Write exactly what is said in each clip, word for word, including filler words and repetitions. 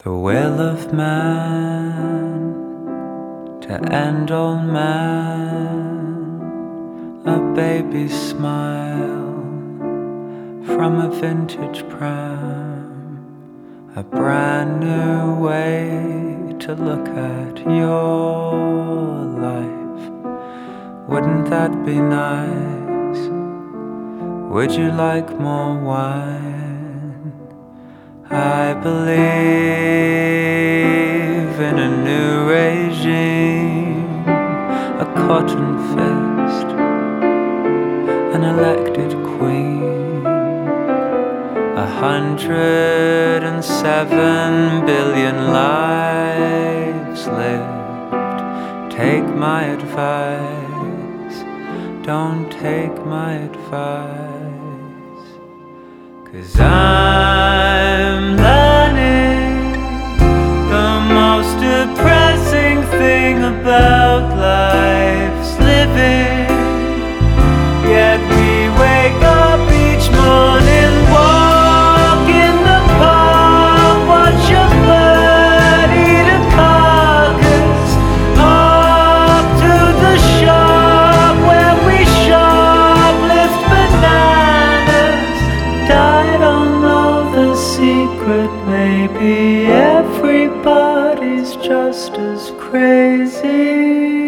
The will of man to end all man, a baby's smile from a vintage pram, a brand new way to look at your life. Wouldn't that be nice? Would you like more wine? I believe in a new regime, a cotton fist, an elected queen, a hundred and seven billion lives lived. Take my advice, don't take my advice, 'cause I'm learning the most depressing thing about life's living. Yet we wake up each morning, walk in the park, watch a bird eat a carcass, up to the shop where we shoplift bananas. I don't know the secret, maybe everybody's just as crazy.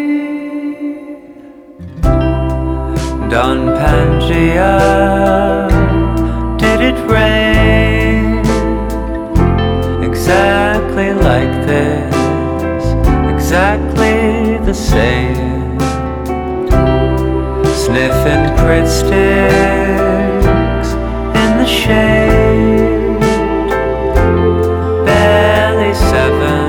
Don Pangea, did it rain exactly like this, exactly the same? Sniffing Pritt sticks in the shade, barely seven,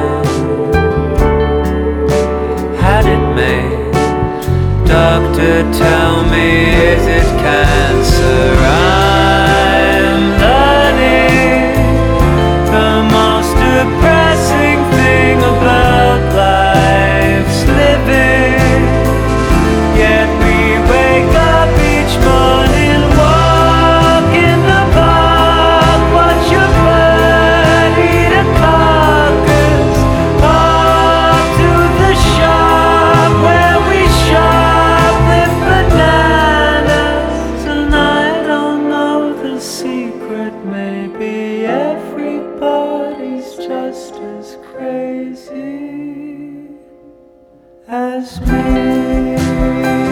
had it made. Doctor, tell me, is it cancer? I'm learning the most depressing thing about life's living. Yet we wake up each morning, walk in the park, watch a bird eat a carcass, up to the shop where we shoplift bananas. And I don't know the secret, maybe everybody's just as crazy as me.